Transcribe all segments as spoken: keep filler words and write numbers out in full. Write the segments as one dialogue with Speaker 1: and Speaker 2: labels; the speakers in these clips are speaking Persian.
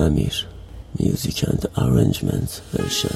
Speaker 1: امیر Music and Arrangement ارشاد.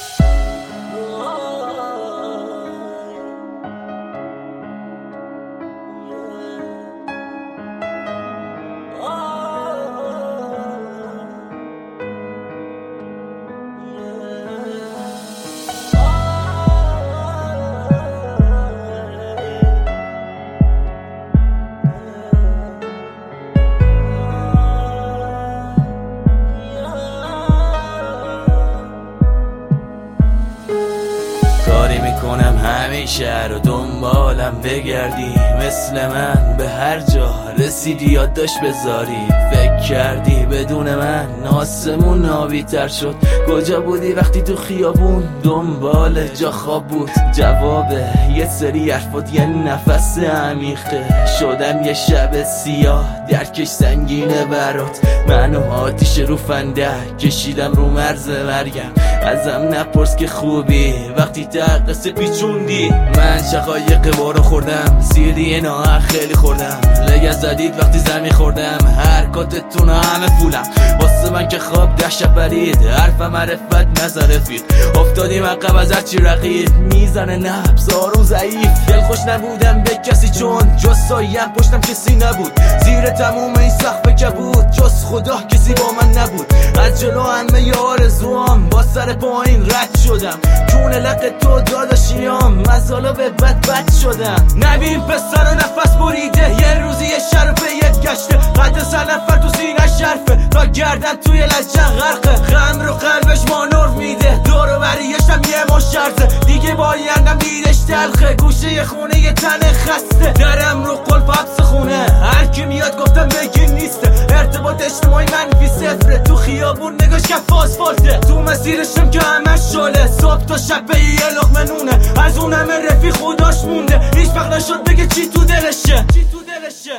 Speaker 2: کاری میکنم همیشه رو دنبالم بگردی، مثل من به هر جا رسیدی یادداشت بذاری. فکر کردی بدون من آسمون ناوی تر شد، کجا بودی وقتی تو خیابون دنبال جا خواب بود؟ جواب یه سری حرفات یه نفس عمیقه، شدم یه شب سیاه درکش سنگینه برات. منو آتیش رو فندک کشیدم رو مرز مرگم، ازم نپرس که خوبی وقتی تقصه پیچوندی. من شقایق بارو خوردم، سیدی نه خیلی خوردم، لگه زدید وقتی زمین خوردم، حرکاتتون همه پولم. واسه من که خواب ده شب برید، حرف معرفت نظر رفیق، افتادیم عقب از هرچی رقیب، میزنه نبض آروم ضعیف. دل خوش نبودم به کسی چون جز سایم پشتم کسی نبود، زیر تموم این سقف کبود جز خدا کسی با من نبود. از جلو همه آرزوام با سر پایین رد شدم، چون لق تو داداشیام مزالا به بد بد شدم. نبین پسر و نفس بریده، یه روزی یه شرفه یه گشته، قد سر نفر تو سینه شرفه، تا گردن توی لجن غرقه، غم رو قلبش مانور میده، دور و بریشم یه مشرزه، دیگه بایندم دیدش تلخه، گوشه یه خونه یه تن خسته، درم رو قلب حبس خونه، هر کی میاد گفتم بگی نیسته، ارتباط اجتماعی منفی صفره، تو خیابون نگاش کف آسفالته، تو مسیرشم که همه شاله، صبح تا شب به یه لقمه نونه، از اون همه رفیق خوداش مونده، هیچ وقت نشد بگه چی تو دلشه، چی تو دلشه.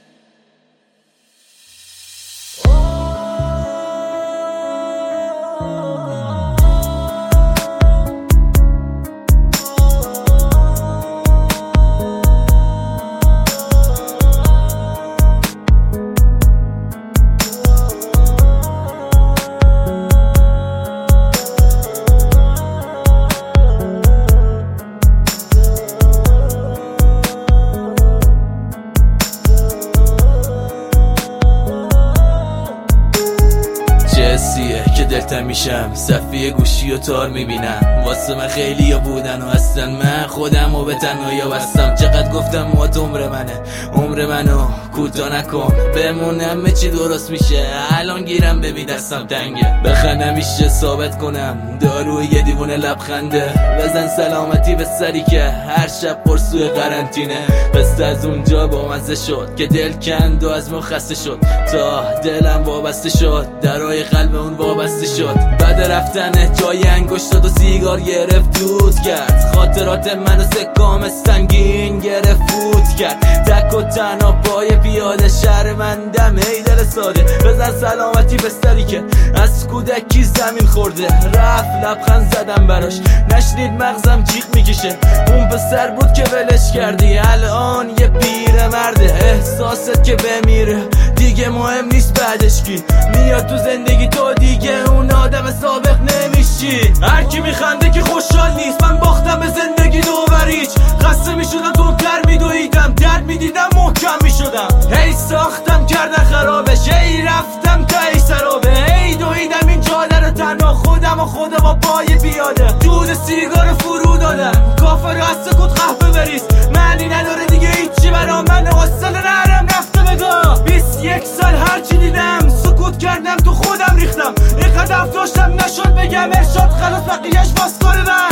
Speaker 2: حسیه که دلتم میشم، صفیه گوشی و تار میبینم، واسه من خیلی ها بودن و هستن، من خودم و به تنهایی ها بستم. چقدر گفتم موات عمر منه، عمر منو کوتاه نکن، بمونم چی درست میشه، الان گیرم ببین دستم تنگه، بخندم میشه ثابت کنم داروی یه دیوونه لبخنده، بزن سلامتی به سری که هر شب پرسوی قرنطینه، قصه از اونجا با مزه شد که دل کند و از ما خسته شد، تا دلم وابسته شد درای قلب اون وابسته شد، بعد رفتن جای انگشت داد و سیگار گرفت دود کرد، خاطرات منو سکام سنگین گرفت فوت کرد، تک و تنها پای پیاده شرمندم ای دل ساده، بزن سلامتی به سری که از کودکی زمین خورده، رفت لبخند زدم براش نشنید مغزم جیغ میکشه، اون پسر بود که ولش کردی الان یه پیر مرده، احساست که بمیره دیگه مهم نیست بعدش کی میاد تو زندگی، تو دیگه اون آدم سابق نمیشی، هر کی میخنده که خوشحال نیست، من باختم به زندگی دوبریچ، خسته میشدم تو کر میدویدم، درد میدیدم محکم میشدم، هی ساختم کردن خرابش، هی رفتم تا ای سرابه، هی دویدم این جاده رو تنها خودم و خدا با پای پیاده، دود سیگار فرو دادم، کافر از سکوت قهوه بریز، معنی نداره دیگه هیچی برام، من حوصله نرم رفته بگاه، بیست یک سال هرچی دیدم سکوت کردم تو خودم ریختم، یک هدف داشتم نشد بگم ارشاد خلاص بقیهش باز کردم.